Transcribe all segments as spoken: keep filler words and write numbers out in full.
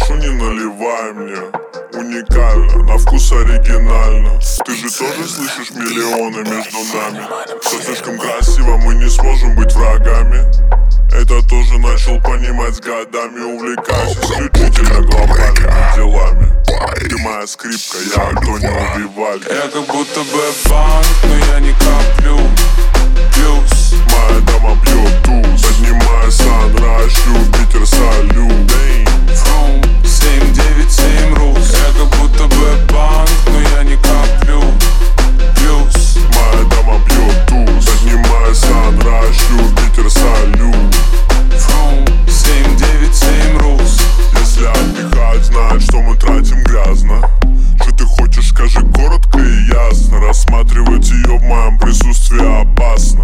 прошу, не наливай мне. Уникально, на вкус оригинально. Ты же тоже слышишь миллионы между нами. Все слишком красиво, мы не сможем быть врагами. Это тоже начал понимать с годами. Увлекаюсь исключительно глобальными делами. Ты моя скрипка, я Антонио Вивальди. Я как будто бы банк, но я не коплю плюс. Моя дама пьет туз, поднимая санрайз, Юпитер салют. Фрум семь девять семь рус. Я как будто бы банк, но я не коплю плюс. Моя дама пьет туз, поднимая санрайз, Юпитер салют. Фрум семь девять семь рус. Если отдыхать, знать, что мы тратим грязно. Что ты хочешь, скажи коротко и ясно. Рассматривать ее в моем присутствии опасно.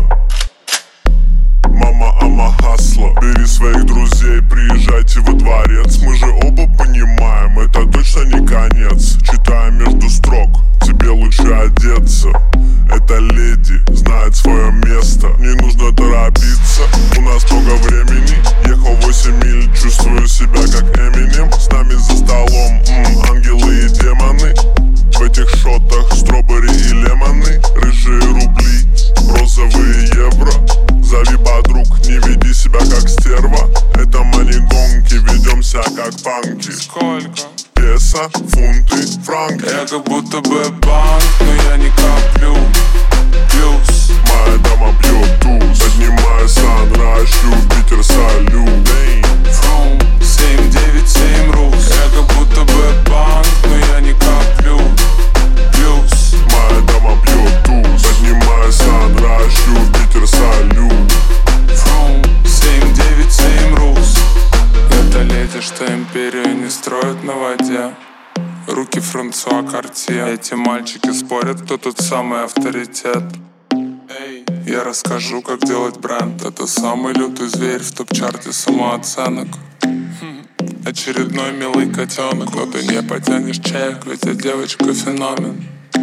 Мама, ама хасла. Бери своих друзей, приезжайте во дворец. Мы же оба понимаем, это точно не конец. Читая между строк, тебе лучше одеться. Эта леди знает свое место, не нужно торопиться. У нас много времени, ехал восемь миль, чувствую себя как Эминем. С нами за столом м, ангелы и демоны. В этих шотах стробери и лемоны. Рыжие рубли, розовые евро. Зови подруг, не веди себя как стерва. Это мани-гонки, ведемся как панки. Сколько? Песо, фунты, франки. Я как будто бы банк, но я не коплю плюс. Моя дама пьет туз, поднимая санрайз, Юпитер салют. Фрум семь девять семь рус. Я как будто бы банк, но я не коплю плюс. Моя дама пьет туз, поднимая санрайз, Юпитер салют. Фрум семь девять семь рус. Это леди, что империю не строят на воде. Руки Франсуа Картье. Эти мальчики спорят, кто тут самый авторитет. Эй, я расскажу, как делать бренд. Это самый лютый зверь в топ-чарте самооценок. Очередной милый котенок, но ты не потянешь чек, ведь эта девочка феномен.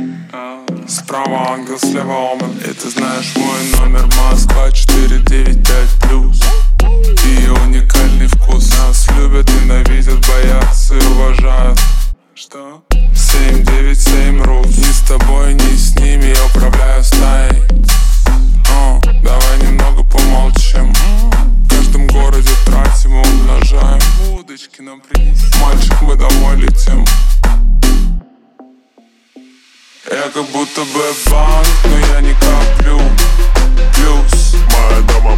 Справа ангел, слева омен. И ты знаешь мой номер, Москва четыре девять пять плюс. И уникальный вкус. Нас любят, ненавидят, боятся и уважают. Что? семь девять семь рус. Ни с тобой, ни с ними я управляю стаей. О, давай немного помолчим. В каждом городе тратим и умножаем. Удочки нам принеси. Мальчик, мы домой летим. Я как будто бы банк, но я не коплю плюс. Моя дама